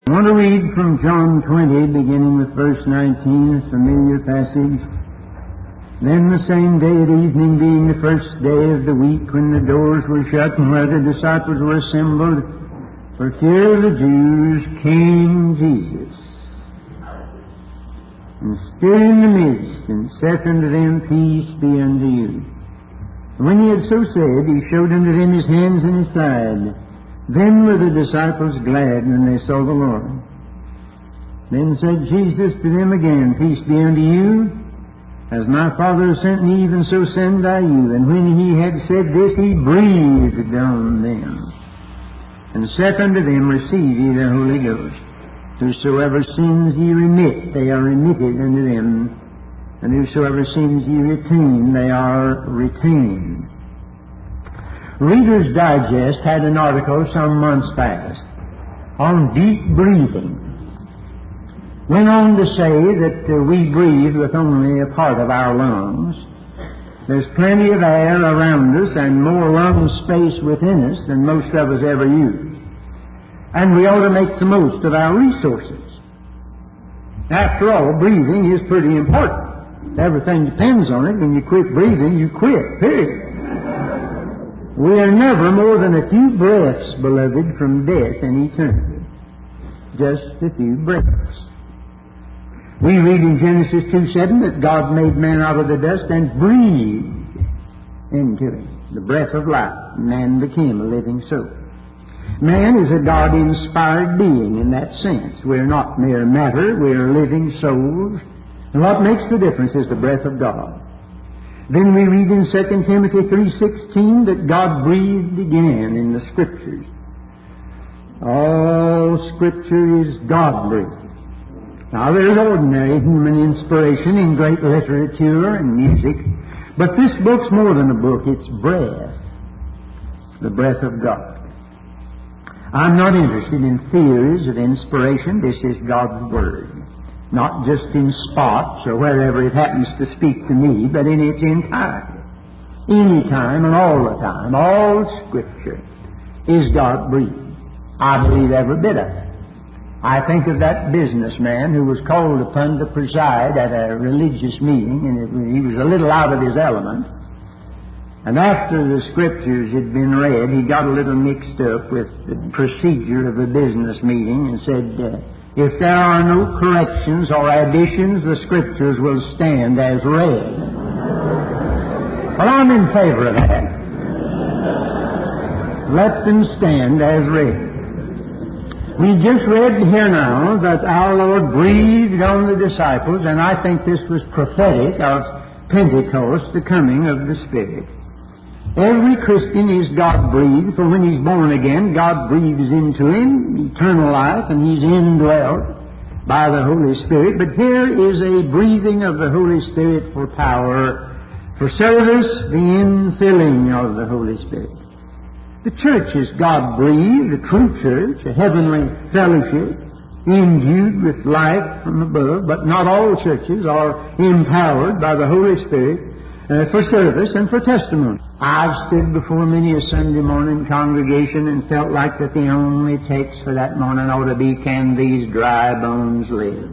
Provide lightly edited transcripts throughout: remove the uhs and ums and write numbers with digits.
I want to read from John 20, beginning with verse 19, a familiar passage. Then the same day at evening, being the first day of the week, when the doors were shut and where the disciples were assembled, for fear of the Jews, came Jesus, and stood in the midst, and saith unto them, Peace be unto you. And when he had so said, he showed unto them his hands and his side. Then were the disciples glad when they saw the Lord. Then said Jesus to them again, Peace be unto you. As my Father sent me, even so send I you. And when he had said this, he breathed on them, and saith unto them, Receive ye the Holy Ghost. Whosoever sins ye remit, they are remitted unto them. And whosoever sins ye retain, they are retained. Reader's Digest had an article some months past on deep breathing. Went on to say that we breathe with only a part of our lungs. There's plenty of air around us and more lung space within us than most of us ever use. And we ought to make the most of our resources. After all, breathing is pretty important. Everything depends on it. When you quit breathing, you quit, period. We are never more than a few breaths, beloved, from death and eternity. Just a few breaths. We read in Genesis 2:7 that God made man out of the dust and breathed into him the breath of life. Man became a living soul. Man is a God-inspired being in that sense. We're not mere matter, we're living souls. And what makes the difference is the breath of God. Then we read in 2 Timothy 3:16 that God breathed again in the Scriptures. All Scripture is God-breathed. Now, there's ordinary human inspiration in great literature and music, but this book's more than a book. It's breath, the breath of God. I'm not interested in theories of inspiration. This is God's Word. Not just in spots or wherever it happens to speak to me, but in its entirety. Any time and all the time, all Scripture is God-breathed. I believe every bit of it. I think of that businessman who was called upon to preside at a religious meeting, and he was a little out of his element. And after the Scriptures had been read, he got a little mixed up with the procedure of a business meeting and said, if there are no corrections or additions, the Scriptures will stand as read. Well, I'm in favor of that. Let them stand as read. We just read here now that our Lord breathed on the disciples, and I think this was prophetic of Pentecost, the coming of the Spirit. Every Christian is God-breathed, for when he's born again, God breathes into him eternal life, and he's indwelt by the Holy Spirit. But here is a breathing of the Holy Spirit for power, for service, the infilling of the Holy Spirit. The church is God-breathed, the true church, a heavenly fellowship, endued with life from above, but not all churches are empowered by the Holy Spirit for service and for testimony. I've stood before many a Sunday morning congregation and felt like that the only text for that morning ought to be, can these dry bones live?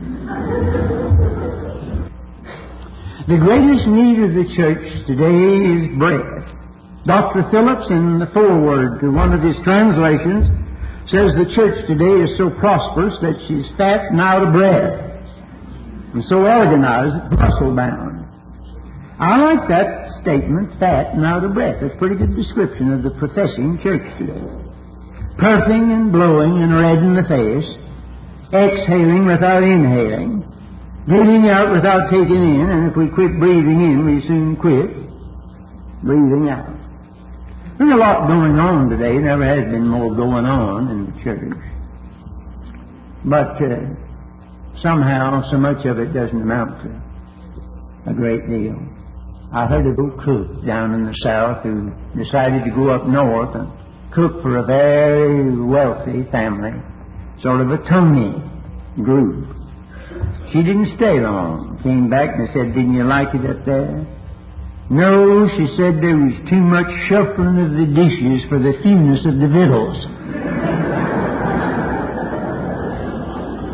The greatest need of the church today is breath. Dr. Phillips, in the foreword to one of his translations, says the church today is so prosperous that she's fat and out of breath, and so organized, muscle-bound. I like that statement, fat and out of breath. That's a pretty good description of the professing church today. Puffing and blowing and red in the face, exhaling without inhaling, breathing out without taking in, and if we quit breathing in, we soon quit breathing out. There's a lot going on today. Never has been more going on in the church. But somehow, so much of it doesn't amount to a great deal. I heard of a cook down in the South who decided to go up north and cook for a very wealthy family, sort of a Tony group. She didn't stay long. Came back and said, didn't you like it up there? No, she said, there was too much shuffling of the dishes for the fewness of the victuals.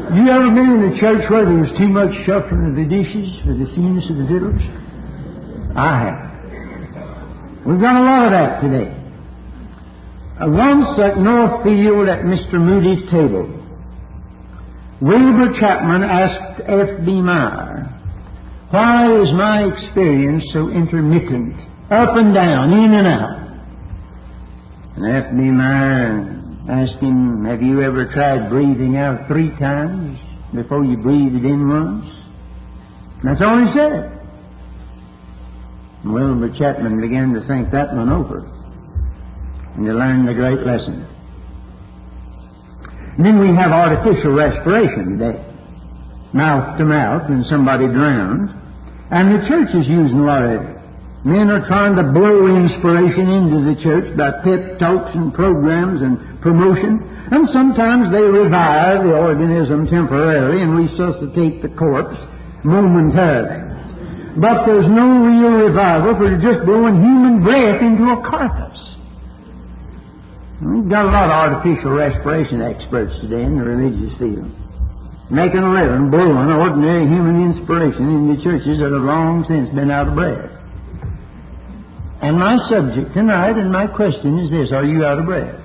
You ever been in a church where there was too much shuffling of the dishes for the fewness of the victuals? I have. We've got a lot of that today. Once at Northfield at Mr. Moody's table, Wilbur Chapman asked F.B. Meyer, "Why is my experience so intermittent, up and down, in and out?" And F.B. Meyer asked him, "Have you ever tried breathing out 3 times before you breathed in once?" And that's all he said. And Wilbur Chapman began to think that one over and to learn the great lesson. And then we have artificial respiration today, mouth to mouth when somebody drowns. And the church is using a lot of it. Men are trying to blow inspiration into the church by pep talks and programs and promotion. And sometimes they revive the organism temporarily and resuscitate the corpse momentarily. But there's no real revival for just blowing human breath into a carcass. We've got a lot of artificial respiration experts today in the religious field, making a living blowing ordinary human inspiration into churches that have long since been out of breath. And my subject tonight and my question is this: are you out of breath?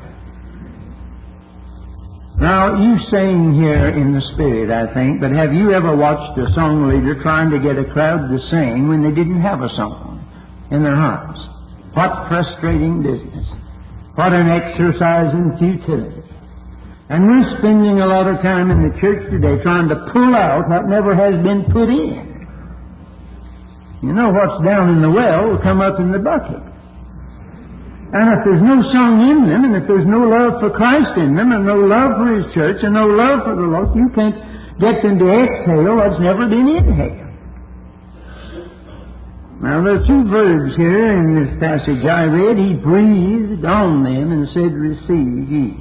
Now, you sing here in the Spirit, I think, but have you ever watched a song leader trying to get a crowd to sing when they didn't have a song in their hearts? What frustrating business. What an exercise in futility. And we're spending a lot of time in the church today trying to pull out what never has been put in. You know, what's down in the well will come up in the bucket. And if there's no song in them, and if there's no love for Christ in them, and no love for His church, and no love for the Lord, you can't get them to exhale what's never been inhaled. Now, there are 2 verbs here in this passage I read. He breathed on them and said, "Receive ye."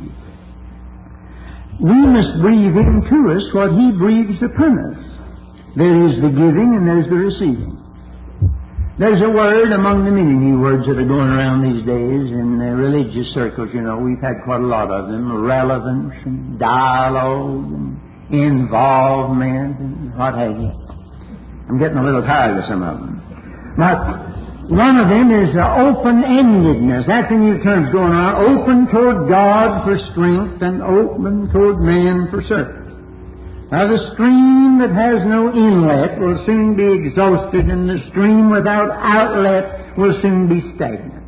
We must breathe into us what He breathes upon us. There is the giving and there's the receiving. There's a word among the many new words that are going around these days in religious circles. You know, we've had quite a lot of them. Relevance and dialogue and involvement and what have you. I'm getting a little tired of some of them. But one of them is open-endedness. That's a new term going on. Open toward God for strength and open toward man for service. Now, the stream that has no inlet will soon be exhausted, and the stream without outlet will soon be stagnant.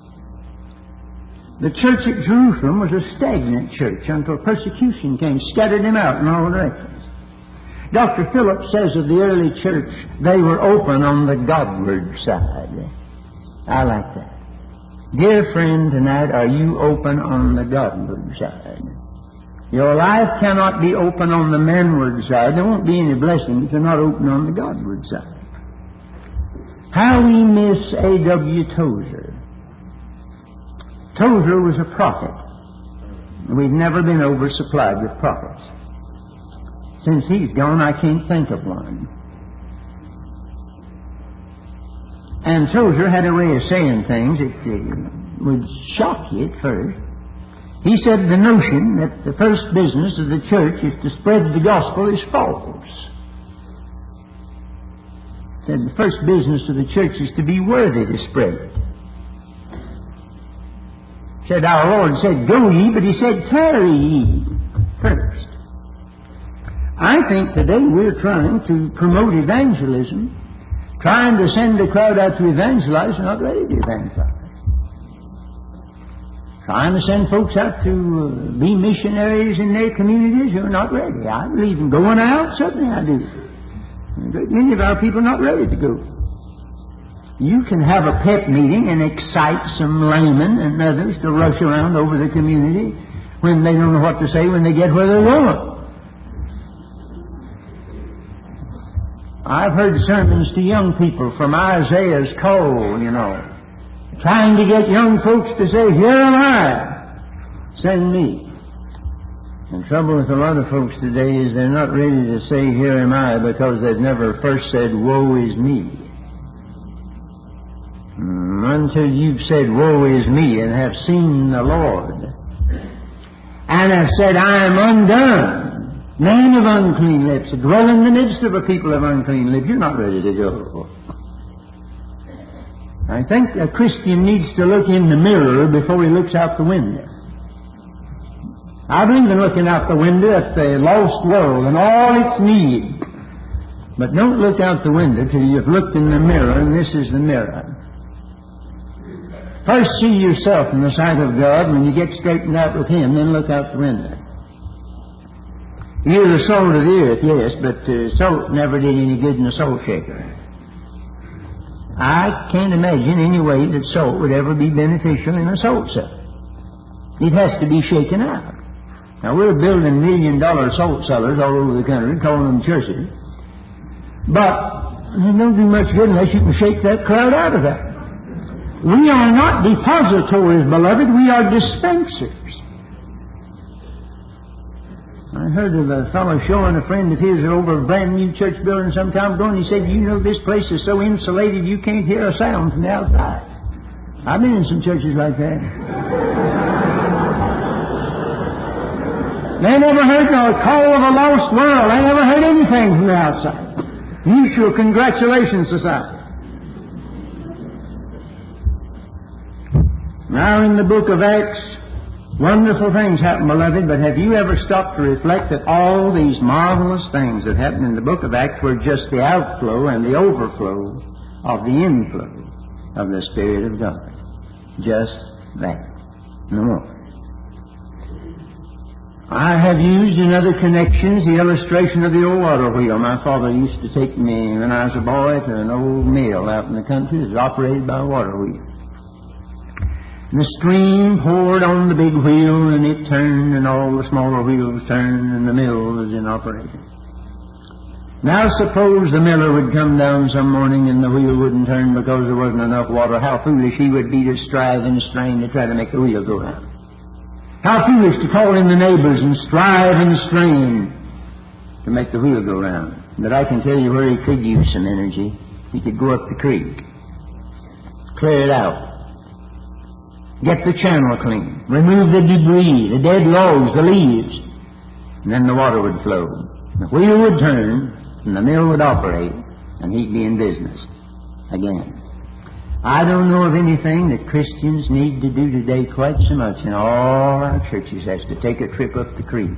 The church at Jerusalem was a stagnant church until persecution came, scattered them out in all directions. Dr. Phillips says of the early church, they were open on the Godward side. I like that. Dear friend, tonight, are you open on the Godward side? Your life cannot be open on the manward side. There won't be any blessing if you're not open on the Godward side. How we miss A.W. Tozer. Tozer was a prophet. We've never been oversupplied with prophets. Since he's gone, I can't think of one. And Tozer had a way of saying things that would shock you at first. He said the notion that the first business of the church is to spread the gospel is false. He said the first business of the church is to be worthy to spread it. He said our Lord said, "Go ye," but He said, "Tarry ye" first. I think today we're trying to promote evangelism, trying to send a crowd out to evangelize, not ready to evangelize. Trying to send folks out to be missionaries in their communities who are not ready. I believe in going out, certainly I do. Many of our people are not ready to go. You can have a pep meeting and excite some laymen and others to rush around over the community when they don't know what to say when they get where they're going. I've heard sermons to young people from Isaiah's call, you know, trying to get young folks to say, "Here am I, send me." The trouble with a lot of folks today is they're not ready to say, "Here am I," because they've never first said, "Woe is me." Until you've said, "Woe is me," and have seen the Lord, and have said, "I am undone," Man of unclean lips, dwell in the midst of a people of unclean lips. You're not ready to go. I think a Christian needs to look in the mirror before he looks out the window. I believe in looking out the window at the lost world and all its need. But don't look out the window till you've looked in the mirror, and this is the mirror. First see yourself in the sight of God. When you get straightened out with Him, then look out the window. You're the salt of the earth, yes, but salt never did any good in a salt shaker. I can't imagine any way that salt would ever be beneficial in a salt cellar. It has to be shaken out. Now, we're building $1 million salt cellars all over the country, calling them churches. But it don't do much good unless you can shake that crowd out of that. We are not depositories, beloved. We are dispensers. I heard of a fellow showing a friend of his over a brand new church building some time ago, and he said, you know, this place is so insulated you can't hear a sound from the outside. I've been in some churches like that. They never heard the call of a lost world. They never heard anything from the outside. Mutual Congratulations Society. Now in the book of Acts, wonderful things happen, beloved, but have you ever stopped to reflect that all these marvelous things that happened in the book of Acts were just the outflow and the overflow of the inflow of the Spirit of God? Just that. No more. I have used in other connections the illustration of the old water wheel. My father used to take me when I was a boy to an old mill out in the country that was operated by a water wheel. And the stream poured on the big wheel, and it turned, and all the smaller wheels turned, and the mill was in operation. Now suppose the miller would come down some morning and the wheel wouldn't turn because there wasn't enough water. How foolish he would be to strive and strain to try to make the wheel go round. How foolish to call in the neighbors and strive and strain to make the wheel go round. But I can tell you where he could use some energy. He could go up the creek, clear it out, get the channel clean, remove the debris, the dead logs, the leaves, and then the water would flow. The wheel would turn, and the mill would operate, and he'd be in business again. I don't know of anything that Christians need to do today quite so much in all our churches as to take a trip up the creek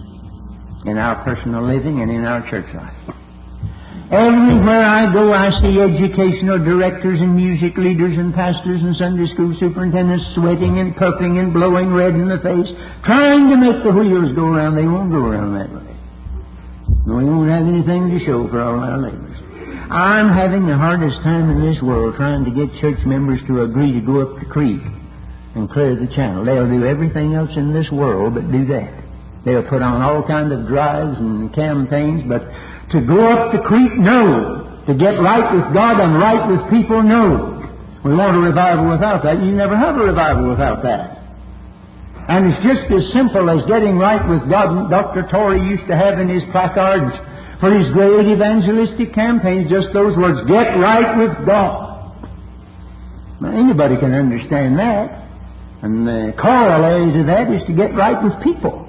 in our personal living and in our church life. Everywhere I go, I see educational directors and music leaders and pastors and Sunday school superintendents sweating and puffing and blowing red in the face, trying to make the wheels go around. They won't go around that way. We won't have anything to show for all our labors. I'm having the hardest time in this world trying to get church members to agree to go up the creek and clear the channel. They'll do everything else in this world but do that. They'll put on all kinds of drives and campaigns, but to go up the creek, no. To get right with God and right with people, no. We want a revival without that. You never have a revival without that. And it's just as simple as getting right with God. Dr. Torrey used to have in his placards for his great evangelistic campaigns just those words, get right with God. Now, anybody can understand that. And the corollary to that is to get right with people.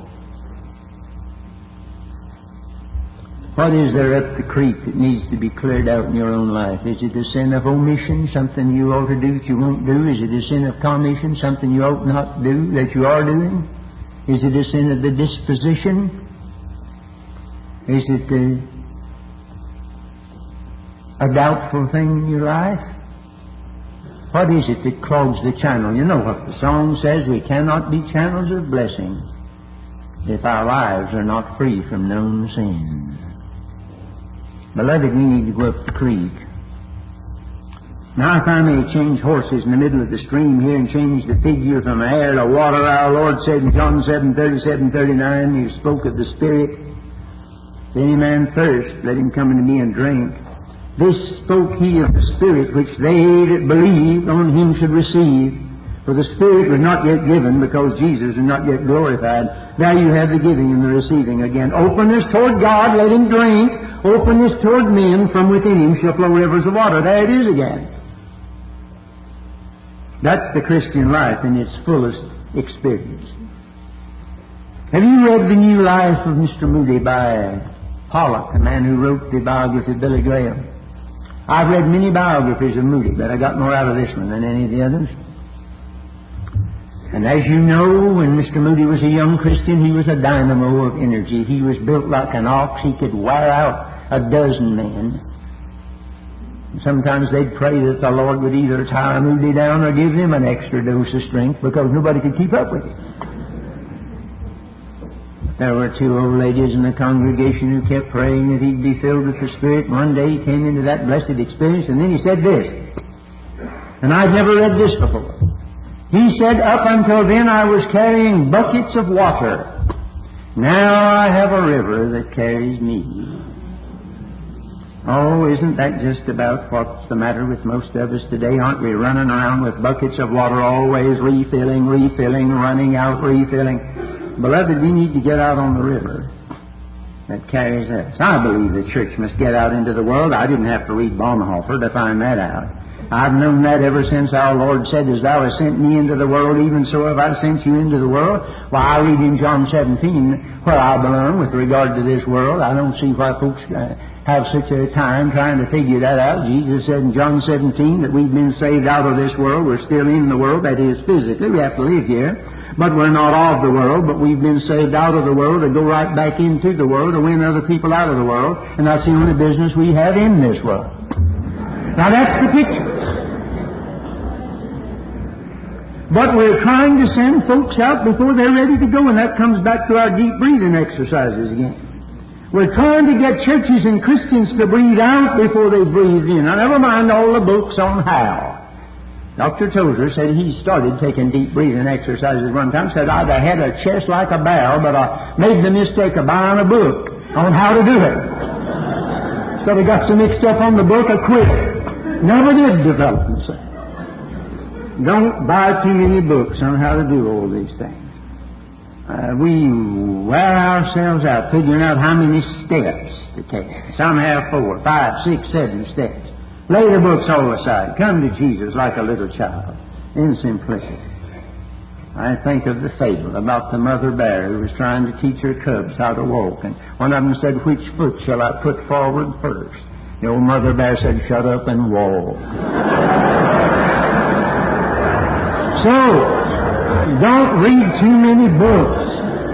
What is there up the creek that needs to be cleared out in your own life? Is it a sin of omission, something you ought to do that you won't do? Is it a sin of commission, something you ought not do that you are doing? Is it a sin of the disposition? Is it a doubtful thing in your life? What is it that clogs the channel? You know what the song says, we cannot be channels of blessing if our lives are not free from known sin. Beloved, we need to go up the creek. Now, if I may change horses in the middle of the stream here and change the figure from air to water, our Lord said in John 7:37-39, He spoke of the Spirit. If any man thirst, let him come unto me and drink. This spoke He of the Spirit, which they that believed on Him should receive. For the Spirit was not yet given, because Jesus was not yet glorified. Now you have the giving and the receiving again. Openness toward God, let him drink. Openness toward men, from within him shall flow rivers of water. There it is again. That's the Christian life in its fullest experience. Have you read The New Life of Mr. Moody by Pollock, the man who wrote the biography of Billy Graham? I've read many biographies of Moody, but I got more out of this one than any of the others. And as you know, when Mr. Moody was a young Christian, he was a dynamo of energy. He was built like an ox. He could wear out a dozen men. And sometimes they'd pray that the Lord would either tire Moody down or give him an extra dose of strength because nobody could keep up with him. There were two old ladies in the congregation who kept praying that he'd be filled with the Spirit. One day he came into that blessed experience, and then he said this, and I'd never read this before. He said, up until then I was carrying buckets of water. Now I have a river that carries me. Oh, isn't that just about what's the matter with most of us today? Aren't we running around with buckets of water always refilling, running out, refilling? Beloved, we need to get out on the river that carries us. I believe the church must get out into the world. I didn't have to read Bonhoeffer to find that out. I've known that ever since our Lord said, as thou hast sent me into the world, even so have I sent you into the world. Well, I read in John 17 where I belong with regard to this world. I don't see why folks have such a time trying to figure that out. Jesus said in John 17 that we've been saved out of this world. We're still in the world. That is, physically. We have to live here. But we're not of the world, but we've been saved out of the world to go right back into the world to win other people out of the world. And that's the only business we have in this world. Now that's the picture. But we're trying to send folks out before they're ready to go, and that comes back to our deep breathing exercises again. We're trying to get churches and Christians to breathe out before they breathe in. Now never mind all the books on how. Dr. Tozer said he started taking deep breathing exercises one time. Said, I'd have had a chest like a barrel, but I made the mistake of buying a book on how to do it. So I got so mixed up on the book, I quit. Never did develop myself. Don't buy too many books on how to do all these things. We wear ourselves out figuring out how many steps to take. Some have 4, 5, 6, 7 steps. Lay the books all aside. Come to Jesus like a little child in simplicity. I think of the fable about the mother bear who was trying to teach her cubs how to walk. And one of them said, which foot shall I put forward first? The old mother bear said, shut up and walk. So, don't read too many books.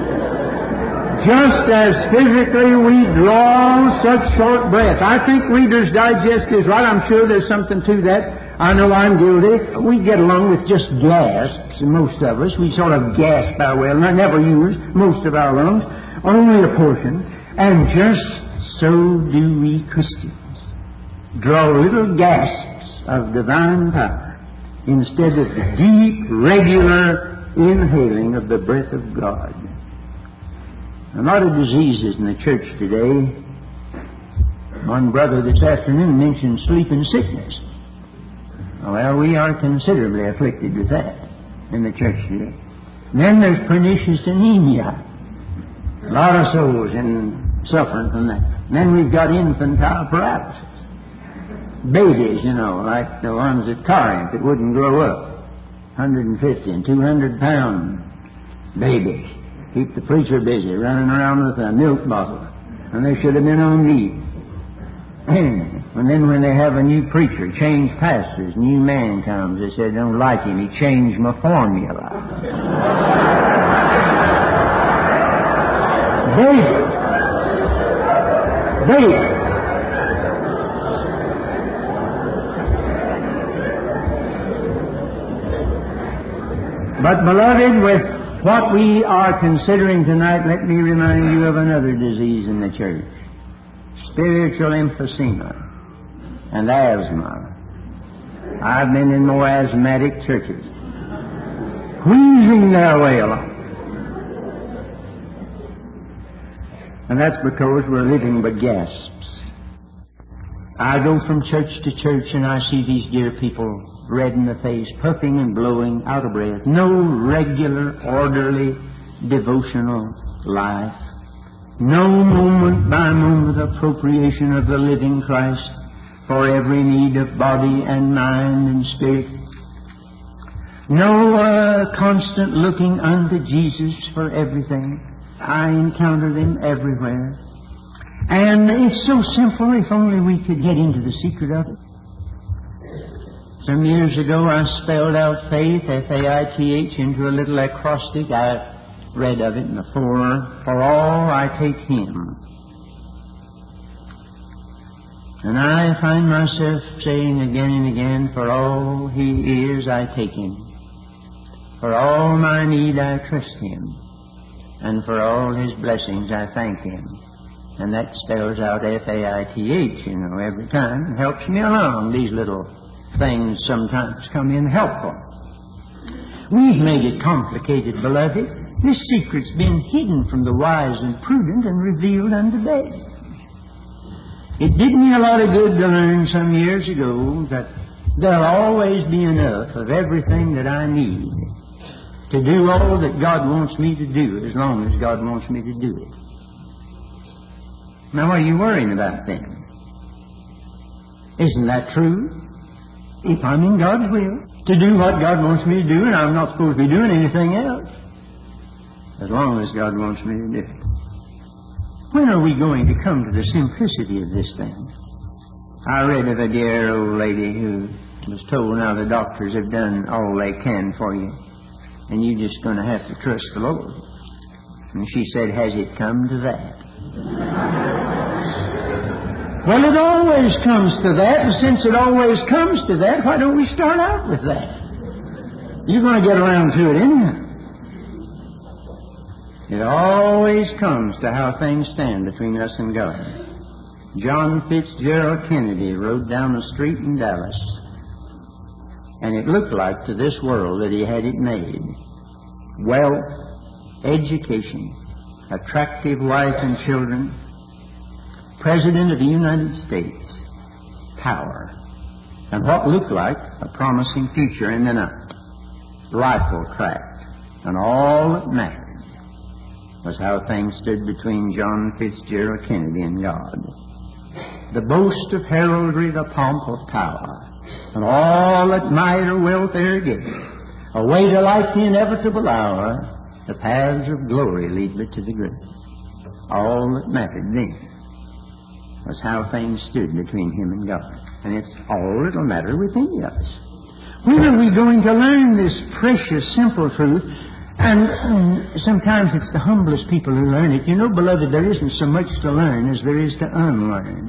Just as physically we draw such short breath. I think Reader's Digest is right. I'm sure there's something to that. I know I'm guilty. We get along with just gasps, most of us. We sort of gasp our way. I never use most of our lungs, only a portion. And just so do we Christians. Draw little gasps of divine power instead of the deep, regular inhaling of the breath of God. A lot of diseases in the church today. One brother this afternoon mentioned sleeping sickness. Well, we are considerably afflicted with that in the church today. And then there's pernicious anemia. A lot of souls suffering from that. And then we've got infantile paralysis. Babies, like the ones at Corinth that wouldn't grow up. 150 and 200 pound babies. Keep the preacher busy, running around with a milk bottle. And they should have been on leave. And then when they have a new preacher, change pastors, new man comes, they said, don't like him, he changed my formula. Baby. But beloved, with what we are considering tonight, let me remind you of another disease in the church. Spiritual emphysema and asthma. I've been in more asthmatic churches. Wheezing their way along. And that's because we're living by gasps. I go from church to church and I see these dear people red in the face, puffing and blowing, out of breath. No regular, orderly, devotional life. No moment by moment appropriation of the living Christ for every need of body and mind and spirit. No constant looking unto Jesus for everything. I encounter them everywhere. And it's so simple, if only we could get into the secret of it. Some years ago I spelled out faith, F-A-I-T-H, into a little acrostic. I read of it in the For all I take Him. And I find myself saying again and again, for all He is, I take Him. For all my need, I trust Him. And for all His blessings, I thank Him. And that spells out F-A-I-T-H, every time. It helps me along. These little things sometimes come in helpful. We've made it complicated, beloved. This secret's been hidden from the wise and prudent and revealed unto babes. It did me a lot of good to learn some years ago that there'll always be enough of everything that I need to do all that God wants me to do, as long as God wants me to do it. Now, what are you worrying about then? Isn't that true? If I'm in God's will to do what God wants me to do, and I'm not supposed to be doing anything else, as long as God wants me to do it. When are we going to come to the simplicity of this thing? I read of a dear old lady who was told, now the doctors have done all they can for you, and you're just going to have to trust the Lord. And she said, has it come to that? Well, it always comes to that, and since it always comes to that, why don't we start out with that? You're going to get around to it anyhow. It always comes to how things stand between us and God. John Fitzgerald Kennedy rode down the street in Dallas, and it looked like to this world that he had it made. Wealth, education, attractive wife and children, President of the United States, power, and what looked like a promising future in the night. Rifle cracked, and all that mattered was how things stood between John Fitzgerald Kennedy and God. The boast of heraldry, the pomp of power, and all that might or wealth e'er give, away to light the inevitable hour, the paths of glory lead me to the grave. All that mattered then was how things stood between him and God. And it's all that'll matter with any of us. When are we going to learn this precious, simple truth? And sometimes it's the humblest people who learn it. You know, beloved, there isn't so much to learn as there is to unlearn.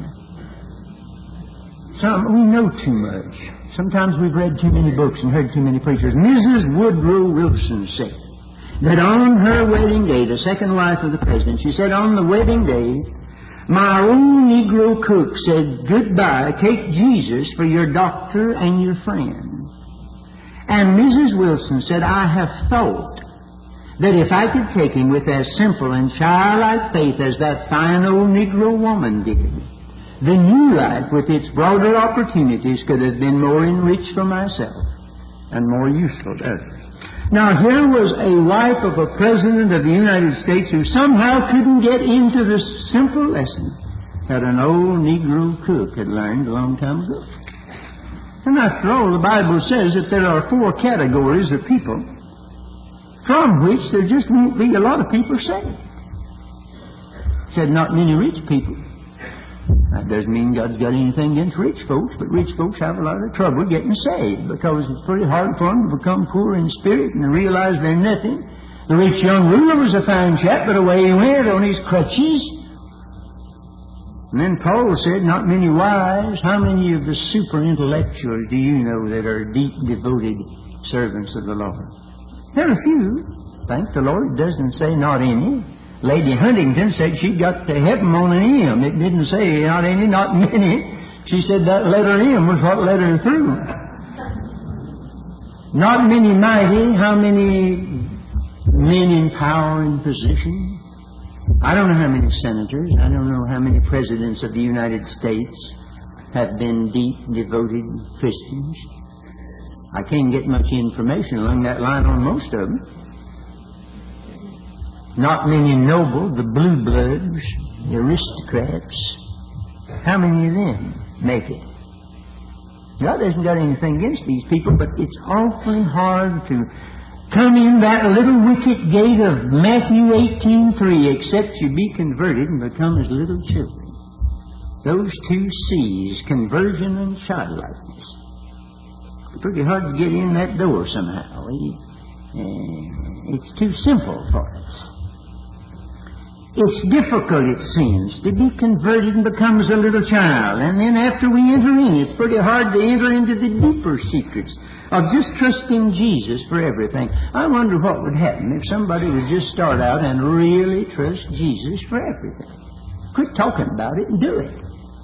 We know too much. Sometimes we've read too many books and heard too many preachers. Mrs. Woodrow Wilson said that on her wedding day, the second wife of the president, she said, on the wedding day, my old Negro cook said, goodbye, take Jesus for your doctor and your friend. And Mrs. Wilson said, I have thought that if I could take him with as simple and childlike faith as that fine old Negro woman did, the new life with its broader opportunities could have been more enriched for myself and more useful to others. Now, here was a wife of a president of the United States who somehow couldn't get into the simple lesson that an old Negro cook had learned a long time ago. And after all, the Bible says that there are 4 categories of people from which there just won't be a lot of people saved. It said not many rich people. That doesn't mean God's got anything against rich folks, but rich folks have a lot of trouble getting saved because it's pretty hard for them to become poor in spirit and realize they're nothing. The rich young ruler was a fine chap, but away he went on his crutches. And then Paul said, not many wise. How many of the super intellectuals do you know that are deep, devoted servants of the Lord? There are a few. Thank the Lord, it doesn't say not any. Lady Huntington said she got to heaven on an M. It didn't say not any, not many. She said that letter M was what led her through. Not many mighty. How many men in power and position? I don't know how many senators. I don't know how many presidents of the United States have been deep, devoted Christians. I can't get much information along that line on most of them. Not many noble, the blue bloods, the aristocrats. How many of them make it? God hasn't got anything against these people, but it's awfully hard to come in that little wicket gate of Matthew 18:3, except you be converted and become as little children. Those two C's, conversion and childlikeness. It's pretty hard to get in that door somehow. It's too simple for us. It's difficult, it seems, to be converted and become as a little child. And then after we enter in, it's pretty hard to enter into the deeper secrets of just trusting Jesus for everything. I wonder what would happen if somebody would just start out and really trust Jesus for everything. Quit talking about it and do it.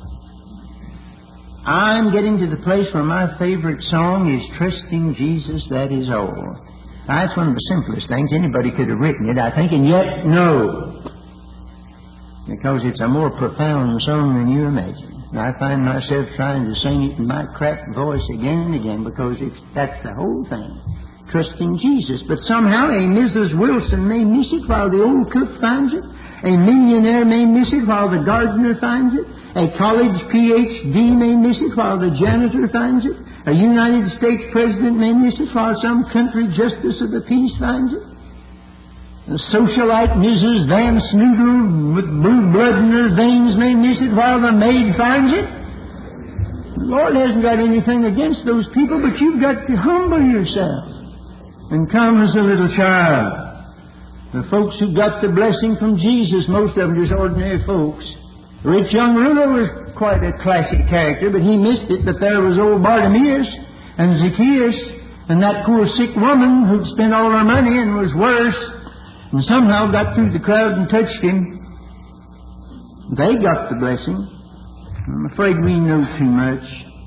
I'm getting to the place where my favorite song is Trusting Jesus, That Is All. That's one of the simplest things. Anybody could have written it, I think, and yet no. Because it's a more profound song than you imagine. And I find myself trying to sing it in my cracked voice again and again because that's the whole thing. Trusting Jesus. But somehow a Mrs. Wilson may miss it while the old cook finds it. A millionaire may miss it while the gardener finds it. A college Ph.D. may miss it while the janitor finds it. A United States President may miss it while some country justice of the peace finds it. A socialite Mrs. Van Snoodle with blue blood in her veins may miss it while the maid finds it. The Lord hasn't got anything against those people, but you've got to humble yourself and come as a little child. The folks who got the blessing from Jesus, most of them just ordinary folks. The rich young ruler was quite a classic character, but he missed it. But there was old Bartimaeus and Zacchaeus and that poor sick woman who'd spent all her money and was worse, and somehow got through the crowd and touched him. They got the blessing. I'm afraid we know too much.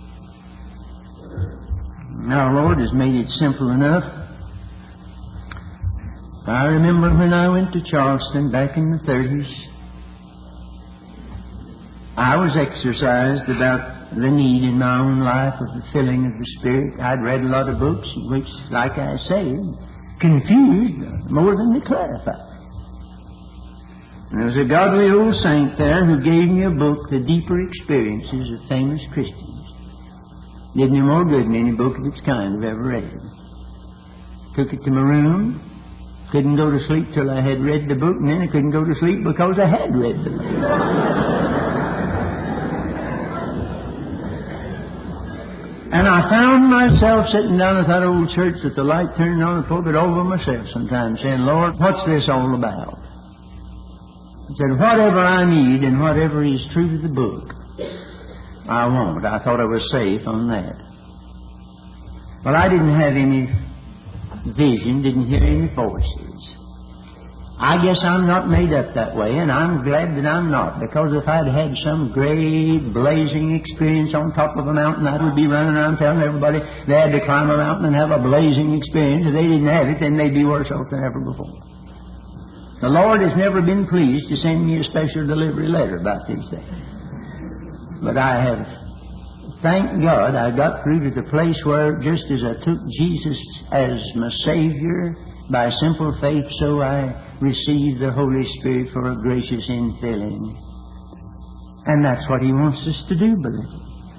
Our Lord has made it simple enough. I remember when I went to Charleston back in the 30s, I was exercised about the need in my own life of the filling of the Spirit. I'd read a lot of books which, like I say, confused more than they clarified. And there was a godly old saint there who gave me a book, The Deeper Experiences of Famous Christians. Did me more good than any book of its kind I've ever read. Took it to my room. Couldn't go to sleep till I had read the book, and then I couldn't go to sleep because I had read the book. And I found myself sitting down at that old church with the light turned on the pulpit over myself sometimes, saying, Lord, what's this all about? I said, whatever I need and whatever is true to the book, I want. I thought I was safe on that. Well, I didn't have any vision, didn't hear any voices. I guess I'm not made up that way, and I'm glad that I'm not, because if I'd had some great blazing experience on top of a mountain, I would be running around telling everybody they had to climb a mountain and have a blazing experience. If they didn't have it, then they'd be worse off than ever before. The Lord has never been pleased to send me a special delivery letter about these things. But I have, thank God, I got through to the place where just as I took Jesus as my Savior, by simple faith, so I received the Holy Spirit for a gracious infilling. And that's what He wants us to do, beloved.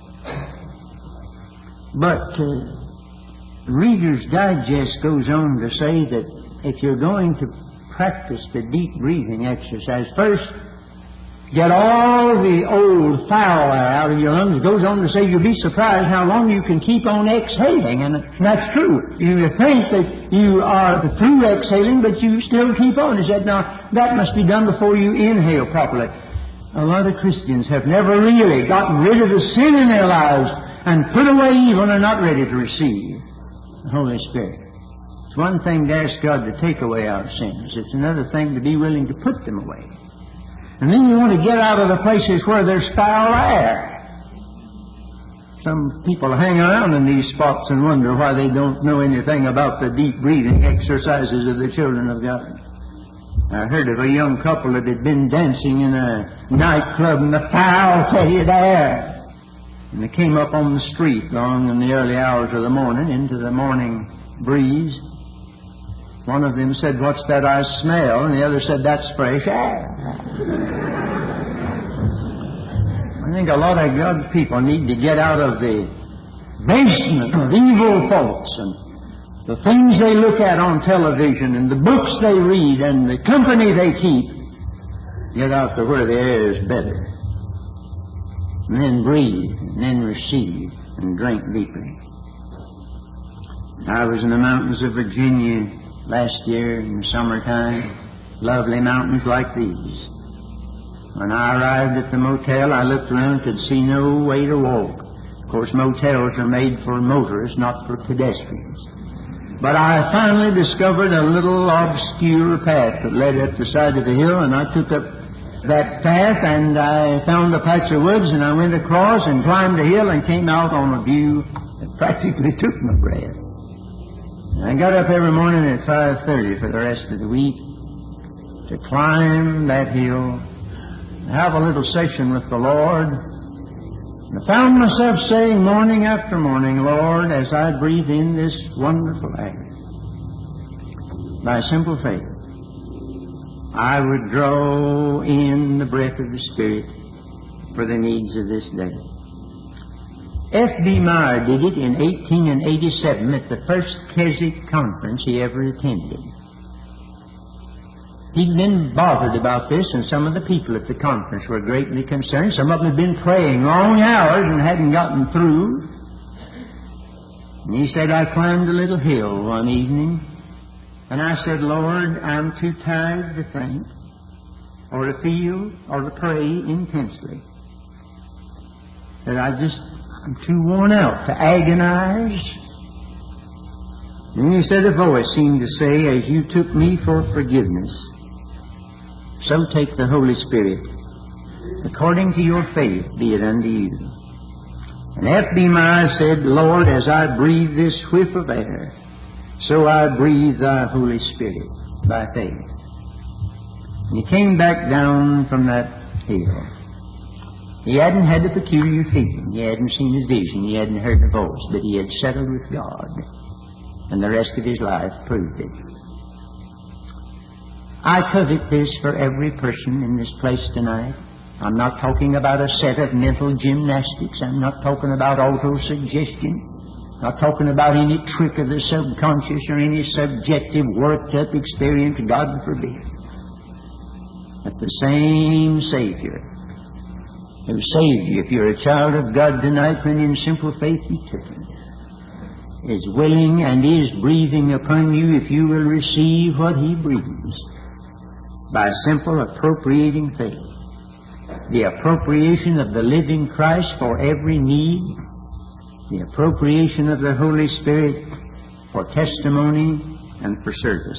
But Reader's Digest goes on to say that if you're going to practice the deep breathing exercise, first get all the old foul air out of your lungs. It goes on to say you'll be surprised how long you can keep on exhaling. And that's true. You think that you are through exhaling, but you still keep on. He said, now, that must be done before you inhale properly. A lot of Christians have never really gotten rid of the sin in their lives and put away evil and are not ready to receive the Holy Spirit. It's one thing to ask God to take away our sins. It's another thing to be willing to put them away. And then you want to get out of the places where there's foul air. Some people hang around in these spots and wonder why they don't know anything about the deep breathing exercises of the children of God. I heard of a young couple that had been dancing in a nightclub in the foul, fetid air. And they came up on the street long in the early hours of the morning into the morning breeze. One of them said, what's that I smell? And the other said, that's fresh air. I think a lot of God's people need to get out of the basement of evil thoughts and the things they look at on television and the books they read and the company they keep, get out to where the air is better. And then breathe, and then receive, and drink deeply. I was in the mountains of Virginia last year in the summertime, lovely mountains like these. When I arrived at the motel, I looked around and could see no way to walk. Of course, motels are made for motorists, not for pedestrians. But I finally discovered a little obscure path that led up the side of the hill, and I took up that path, and I found a patch of woods, and I went across and climbed the hill and came out on a view that practically took my breath. I got up every morning at 5:30 for the rest of the week to climb that hill, have a little session with the Lord. And I found myself saying morning after morning, Lord, as I breathe in this wonderful air, by simple faith, I would draw in the breath of the Spirit for the needs of this day. F.B. Meyer did it in 1887 at the first Keswick conference he ever attended. He'd been bothered about this, and some of the people at the conference were greatly concerned. Some of them had been praying long hours and hadn't gotten through. And he said, I climbed a little hill one evening, and I said, Lord, I'm too tired to think, or to feel, or to pray intensely. That I'm too worn out to agonize. And he said, a voice seemed to say, as you took me for forgiveness, so take the Holy Spirit. According to your faith be it unto you. And F.B. Meyer said, Lord, as I breathe this whiff of air, so I breathe thy Holy Spirit by faith. And he came back down from that hill. He hadn't had a peculiar feeling. He hadn't seen a vision. He hadn't heard a voice. But he had settled with God. And the rest of his life proved it. I covet this for every person in this place tonight. I'm not talking about a set of mental gymnastics. I'm not talking about auto-suggestion. Not talking about any trick of the subconscious or any subjective worked-up experience. God forbid. But the same Savior who saved you, if you're a child of God tonight, when in simple faith you took Him, is willing and is breathing upon you if you will receive what He breathes by simple appropriating faith. The appropriation of the living Christ for every need, the appropriation of the Holy Spirit for testimony and for service.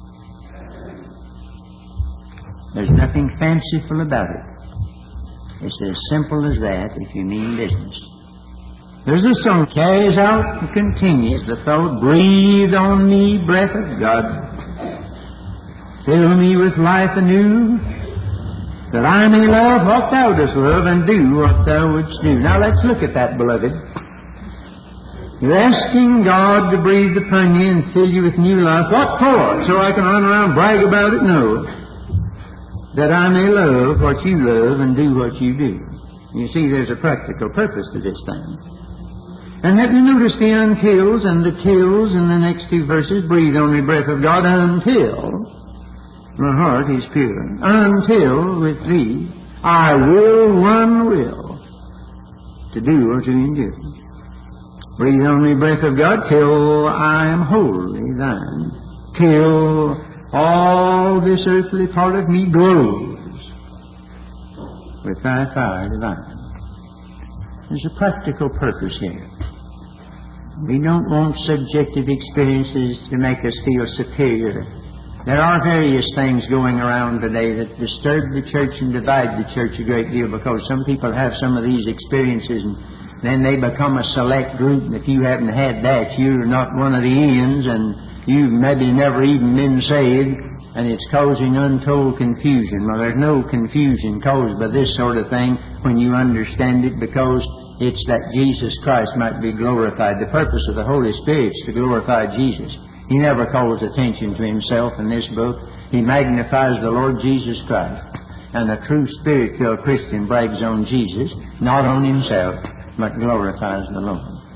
There's nothing fanciful about it. It's as simple as that if you mean business. There's a song carries out and continues the thought, breathe on me, breath of God. Fill me with life anew, that I may love what thou dost love and do what thou wouldst do. Now let's look at that, beloved. You're asking God to breathe upon you and fill you with new life. What for? So I can run around and brag about it? No. That I may love what you love and do what you do. You see, there's a practical purpose to this thing. And let me notice the untils and the tills in the next two verses. Breathe on me, breath of God, until my heart is pure. Until with thee I will to do or to endure. Breathe on me, breath of God, till I am wholly thine. Till all this earthly part of me glows with thy fire divine. There's a practical purpose here. We don't want subjective experiences to make us feel superior. There are various things going around today that disturb the church and divide the church a great deal, because some people have some of these experiences and then they become a select group, and if you haven't had that, you're not one of the Ians, and you've maybe never even been saved, and it's causing untold confusion. Well, there's no confusion caused by this sort of thing when you understand it, because it's that Jesus Christ might be glorified. The purpose of the Holy Spirit is to glorify Jesus. He never calls attention to Himself in this book. He magnifies the Lord Jesus Christ. And a true Spirit-filled Christian brags on Jesus, not on himself, but glorifies the Lord.